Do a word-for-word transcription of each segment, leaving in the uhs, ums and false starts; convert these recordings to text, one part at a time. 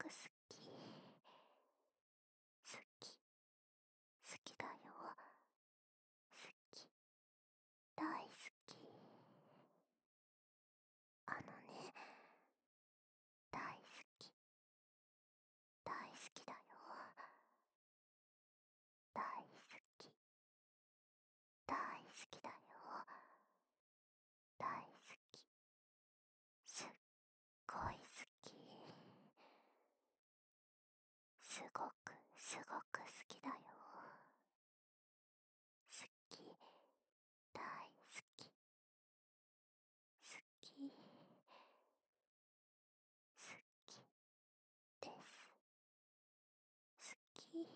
く好き。好き。好きだよ。好き。大好き。あのね、大好き。大好きだよ。大好き。大好きだよ。大好き。すっごい好き。すごくすごく好きだよ。好き。大好き。好き。好きです。好き。ね。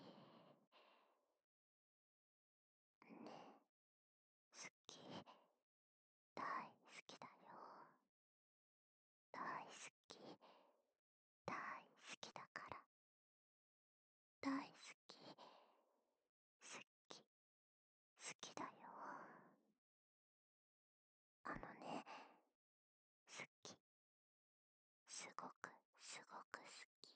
好き。大好きだよ。大好き。大好きだから。大好き。好き。好きだよ。あのね、好き。すごくすごく好き。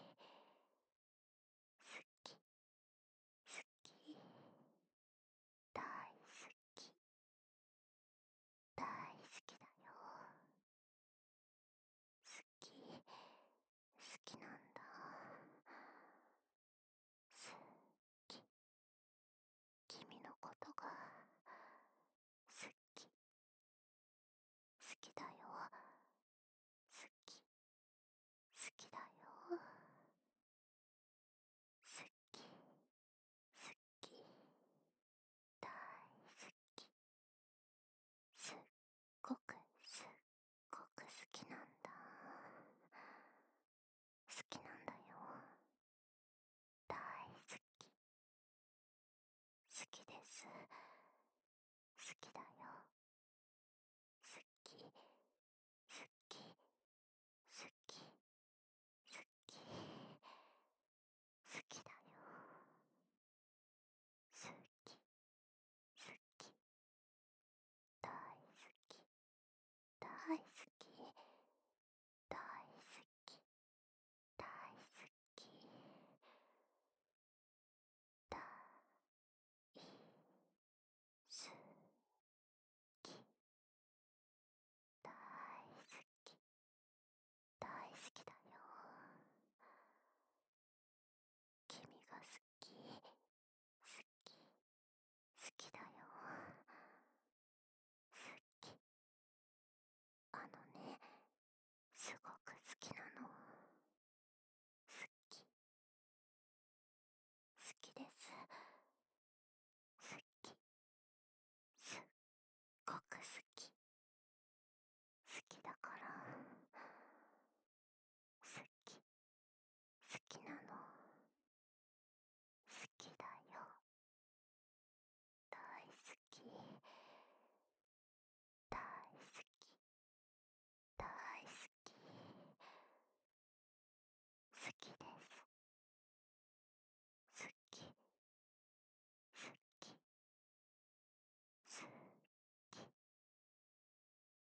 好き。好き。大好き。大好きだよ。好き。好きなんだ。好き。君のことが好き。好きだよ。好き。好きだよ。好き。好き。大好き。すっごくすっごく好きなんだ。好きなんだよ。大好き。好きです。好きだよ。